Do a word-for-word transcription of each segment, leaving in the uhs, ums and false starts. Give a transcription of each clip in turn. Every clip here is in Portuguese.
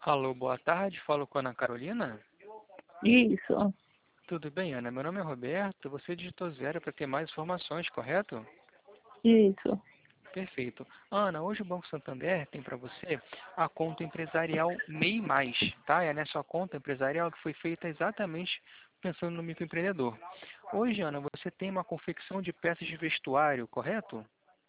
Alô, boa tarde. Falo com a Ana Carolina. Isso, Tudo bem, Ana? Meu nome é Roberto. Você digitou zero para ter mais informações, correto? isso. Perfeito. Ana, hoje o Banco Santander tem para você a conta empresarial MEI Mais, tá? É nessa conta empresarial que foi feita exatamente pensando no microempreendedor. Hoje, Ana, você tem uma confecção de peças de vestuário, correto?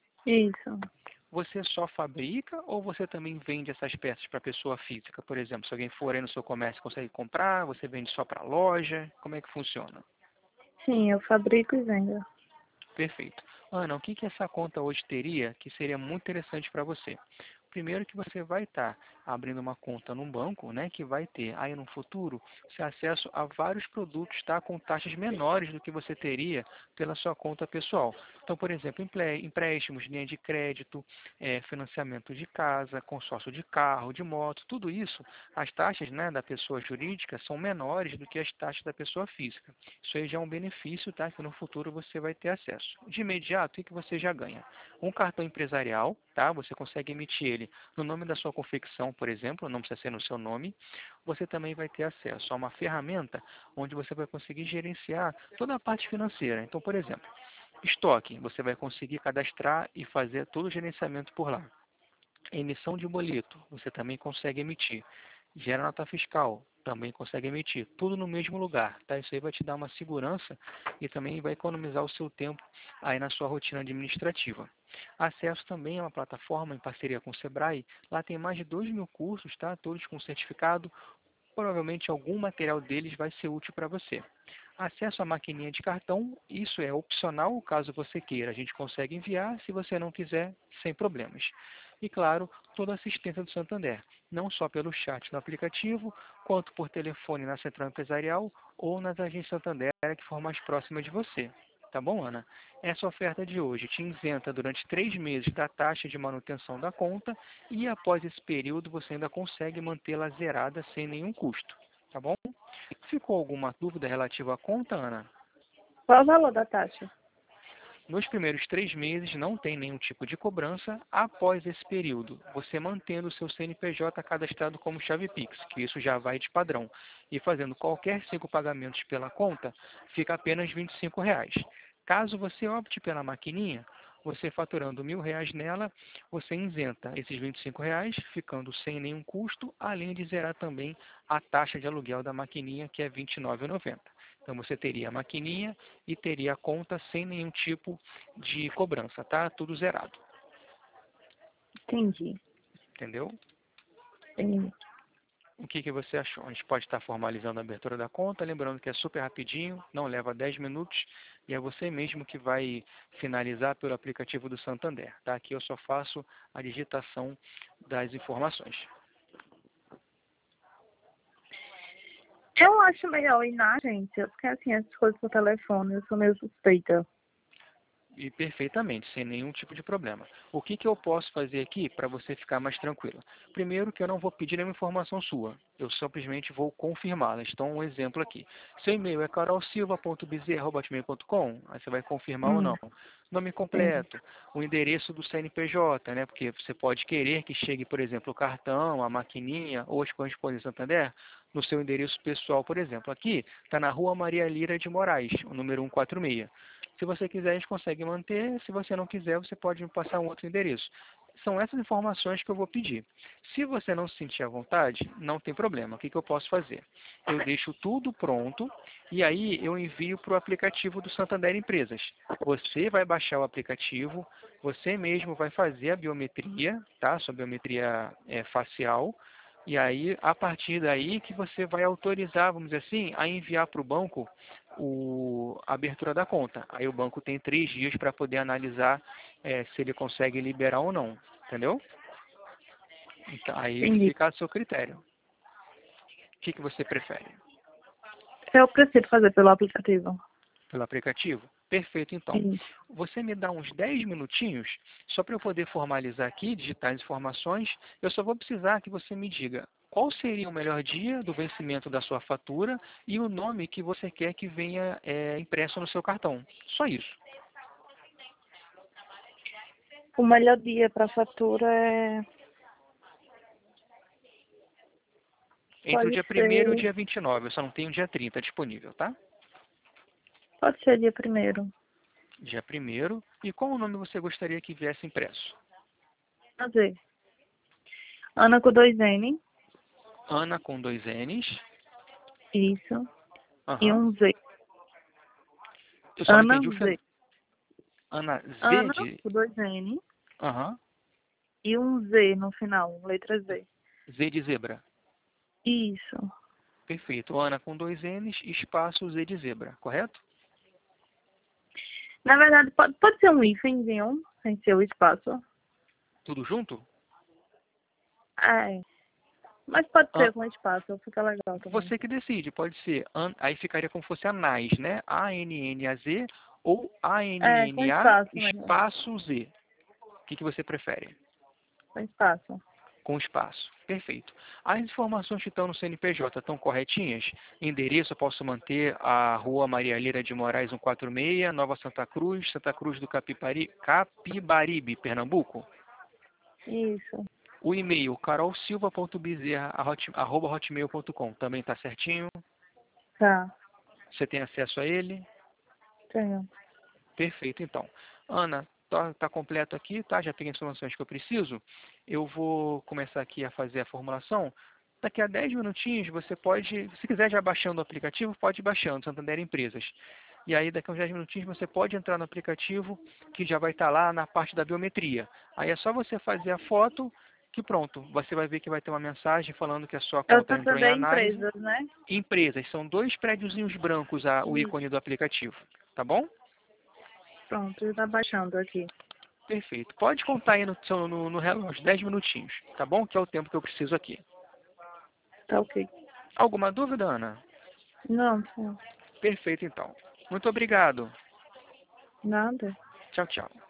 Isso. Você só fabrica ou você também vende essas peças para pessoa física? Por exemplo, se alguém for aí no seu comércio consegue comprar, você vende só para loja? Como é que funciona? Sim, eu fabrico e vendo. Perfeito. Ana, o que que essa conta hoje teria que seria muito interessante para você? Primeiro que você vai estar abrindo uma conta num banco, né, que vai ter aí no futuro esse acesso a vários produtos, tá, com taxas menores do que você teria pela sua conta pessoal. Então, por exemplo, emple- empréstimos, linha de crédito, eh, financiamento de casa, consórcio de carro, de moto, tudo isso, as taxas, né, da pessoa jurídica são menores do que as taxas da pessoa física. Isso aí já é um benefício, tá, que no futuro você vai ter acesso. De imediato, o que você já ganha? Um cartão empresarial, tá? Você consegue emitir ele no nome da sua confecção, por exemplo, não precisa ser no seu nome. Você também vai ter acesso a uma ferramenta onde você vai conseguir gerenciar toda a parte financeira. Então, por exemplo, estoque, você vai conseguir cadastrar e fazer todo o gerenciamento por lá. Emissão de boleto, você também consegue emitir. Gera nota fiscal, também consegue emitir. Tudo no mesmo lugar, tá? Isso aí vai te dar uma segurança e também vai economizar o seu tempo aí na sua rotina administrativa. Acesso também a uma plataforma em parceria com o Sebrae. Lá tem mais de dois mil cursos, tá? Todos com certificado. Provavelmente algum material deles vai ser útil para você. Acesso à maquininha de cartão, isso é opcional, caso você queira. A gente consegue enviar, se você não quiser, sem problemas. E claro, toda a assistência do Santander, não só pelo chat no aplicativo, quanto por telefone na central empresarial ou nas agências Santander que for mais próxima de você. Tá bom, Ana? Essa oferta de hoje te isenta durante três meses da taxa de manutenção da conta e após esse período você ainda consegue mantê-la zerada sem nenhum custo. Tá bom? Ficou alguma dúvida relativa à conta, Ana? Qual o valor da taxa? Nos primeiros três meses não tem nenhum tipo de cobrança. Após esse período, você mantendo o seu C N P J cadastrado como chave Pix, que isso já vai de padrão, e fazendo qualquer cinco pagamentos pela conta, fica apenas vinte e cinco reais. Caso você opte pela maquininha, você faturando mil reais nela, você isenta esses vinte e cinco reais, ficando sem nenhum custo, além de zerar também a taxa de aluguel da maquininha, que é vinte e nove reais e noventa centavos. Então você teria a maquininha e teria a conta sem nenhum tipo de cobrança, tá? Tudo zerado, Entendi. entendeu? Sim. O que, que você achou? A gente pode estar formalizando a abertura da conta, lembrando que é super rapidinho, não leva dez minutos, e é você mesmo que vai finalizar pelo aplicativo do Santander, tá? Aqui eu só faço a digitação das informações. Eu acho melhor ir na agência, porque assim, essas coisas por telefone, eu sou meio suspeita. E perfeitamente, sem nenhum tipo de problema. O que, que eu posso fazer aqui para você ficar mais tranquila? Primeiro que eu não vou pedir nenhuma informação sua, eu simplesmente vou confirmá-las. Então, um exemplo aqui. Seu e-mail é carolsilva ponto bezerra arroba hotmail ponto com, aí você vai confirmar ou Hum, não. Nome sim. completo, o endereço do C N P J, né? Porque você pode querer que chegue, por exemplo, o cartão, a maquininha ou as correspondências Santander no seu endereço pessoal, por exemplo. Aqui está na Rua Maria Lira de Moraes, o número cento e quarenta e seis. Se você quiser, a gente consegue manter. Se você não quiser, você pode me passar um outro endereço. São essas informações que eu vou pedir. Se você não se sentir à vontade, não tem problema. O que, que eu posso fazer? Eu deixo tudo pronto e aí eu envio para o aplicativo do Santander Empresas. Você vai baixar o aplicativo, você mesmo vai fazer a biometria, tá? Sua biometria é, facial. E aí, a partir daí que você vai autorizar, vamos dizer assim, a enviar para o banco o, a abertura da conta. Aí o banco tem três dias para poder analisar é, se ele consegue liberar ou não, entendeu? Então, aí Entendi. fica a seu critério. O que, que você prefere? Eu prefiro fazer pelo aplicativo. Pelo aplicativo? Perfeito, então. Sim. Você me dá uns dez minutinhos, só para eu poder formalizar aqui, digitar as informações. Eu só vou precisar que você me diga qual seria o melhor dia do vencimento da sua fatura e o nome que você quer que venha é, impresso no seu cartão. Só isso. O melhor dia para fatura é Entre o Pode dia primeiro e o ser. dia vinte e nove, eu só não tenho o dia trinta disponível, tá? Pode ser dia primeiro. Dia primeiro. E qual o nome você gostaria que viesse impresso? Prazer. Ana com dois N. Ana com dois N's. Isso. E Aham. um Z. Eu só não Ana entendi o Z. final. Ana Z Ana de... com dois N. Aham. E um Z no final, letra Z. Z de zebra. Isso. Perfeito. Ana com dois N's, espaço Z de zebra, correto? Na verdade, pode, pode ser um hífenzinho, sem ser o espaço. Tudo junto? É. Mas pode Ah, ser com espaço, fica legal também. você que decide, pode ser. An- Aí ficaria como se fosse a N A S, né? A N N A Z ou A N É, com N A espaço mesmo. espaço Z. O que, que você prefere? Com espaço. Com espaço. Perfeito. As informações que estão no C N P J estão corretinhas? Endereço, eu posso manter a Rua Maria Lira de Moraes cento e quarenta e seis, Nova Santa Cruz, Santa Cruz do Capipari, Capibaribe, Pernambuco? Isso. O e-mail carolsilva ponto bezerra arroba hotmail ponto com também está certinho? Tá. Você tem acesso a ele? Tenho. Perfeito, então. Ana, tá, tá completo aqui, tá? Já peguei as informações que eu preciso. Eu vou começar aqui a fazer a formulação. Daqui a dez minutinhos você pode, se quiser já baixando o aplicativo, pode ir baixando, Santander Empresas. E aí daqui a uns dez minutinhos você pode entrar no aplicativo que já vai estar lá na parte da biometria. Aí é só você fazer a foto que pronto, você vai ver que vai ter uma mensagem falando que a sua É o conta entrou em Santander análise. Empresas, né? Empresas, são dois prédiozinhos brancos a, o Isso. ícone do aplicativo, tá bom? Pronto, já tá baixando aqui. Perfeito. Pode contar aí no, seu- no, no relógio, dez minutinhos, tá bom? Que é o tempo que eu preciso aqui. Tá ok. Alguma dúvida, Ana? Não, não. Perfeito, então. Muito obrigado. Nada. Tchau, tchau.